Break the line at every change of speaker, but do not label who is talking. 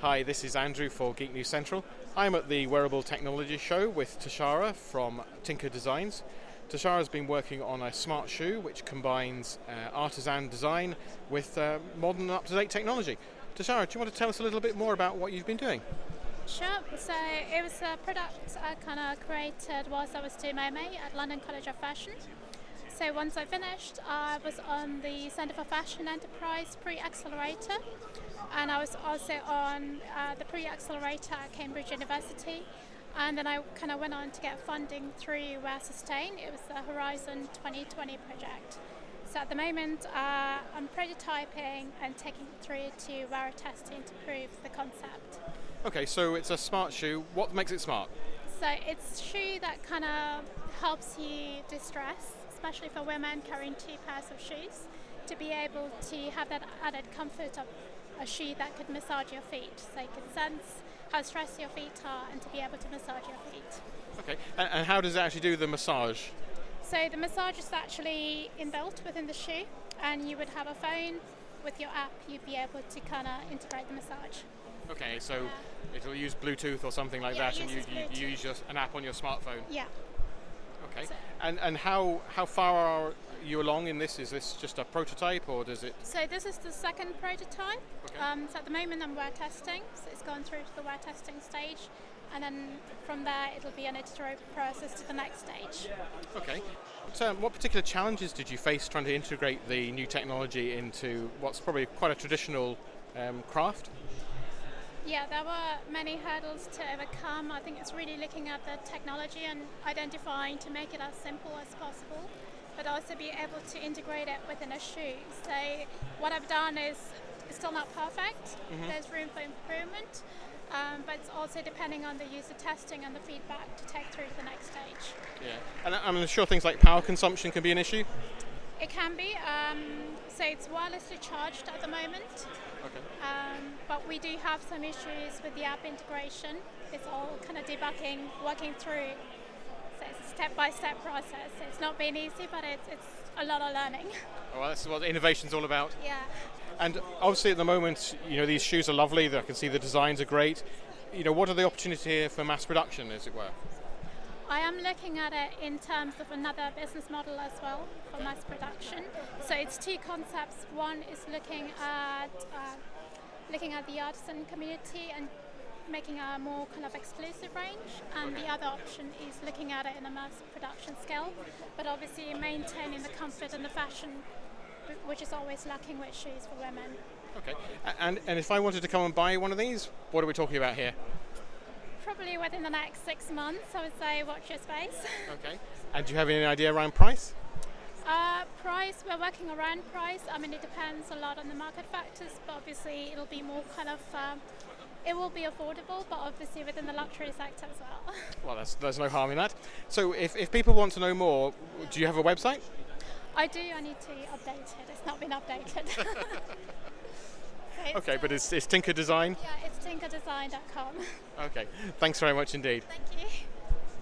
Hi, this is Andrew for Geek News Central. I'm at the Wearable Technology Show with Tashara from Tinker Designs. Tashara has been working on a smart shoe which combines artisan design with modern and up-to-date technology. Tashara, do you want to tell us a little bit more about what you've been doing?
Sure. So it was a product I kind of created whilst I was doing my MA at London College of Fashion. So once I finished, I was on the Centre for Fashion Enterprise Pre-Accelerator, and I was also on the Pre-Accelerator at Cambridge University. And then I kind of went on to get funding through Wear Sustain. It was the Horizon 2020 project. So at the moment, I'm prototyping and taking it through to wearer testing to prove the concept.
Okay, so it's a smart shoe. What makes it smart?
So it's a shoe that kind of helps you de-stress, especially for women carrying 2 pairs of shoes, to be able to have that added comfort of a shoe that could massage your feet. So you can sense how stressed your feet are and to be able to massage your feet.
Okay, and how does it actually do the massage?
So the massage is actually inbuilt within the shoe, and you would have a phone with your app, you'd be able to kind of integrate the massage.
Okay, so it'll use Bluetooth or something like that, and you use an app on your smartphone?
Yeah.
Okay, so, and how far are you along in this? Is this just a prototype, or does it?
So this is the second prototype. Okay. So at the moment I'm wear testing, so it's gone through to the wear testing stage, and then from there it'll be an iterative process to the next stage.
Okay. So what particular challenges did you face trying to integrate the new technology into what's probably quite a traditional craft?
Yeah, there were many hurdles to overcome. I think it's really looking at the technology and identifying to make it as simple as possible, but also be able to integrate it within a shoe. So what I've done is still not perfect. Mm-hmm. There's room for improvement, but it's also depending on the user testing and the feedback to take through to the next stage.
Yeah, and I'm sure things like power consumption can be an issue?
It can be. So it's wirelessly charged at the moment.
Okay.
But we do have some issues with the app integration. It's all kind of debugging, working through. So it's a step-by-step process. It's not been easy, but it's a lot of learning.
Oh, well, that's what innovation's all about.
Yeah.
And obviously at the moment, these shoes are lovely. I can see the designs are great. What are the opportunities here for mass production, as it were?
I am looking at it in terms of another business model as well for mass production. So it's 2 concepts. One is looking at the artisan community and making a more kind of exclusive range, and the other option is looking at it in a mass production scale, but obviously maintaining the comfort and the fashion, which is always lacking with shoes for women.
Okay, and if I wanted to come and buy one of these, what are we talking about here?
Probably within the next 6 months, I would say watch your space.
Okay. And do you have any idea around price?
Price, we're working around price. I mean, it depends a lot on the market factors, but obviously it'll be more kind of, it will be affordable, but obviously within the luxury sector as well.
Well, there's no harm in that. So if people want to know more, do you have a website?
I do. I need to update it. It's not been updated.
Okay, but it's Tinker Design?
Yeah, it's tinkerdesign.com.
Okay, thanks very much indeed.
Thank you.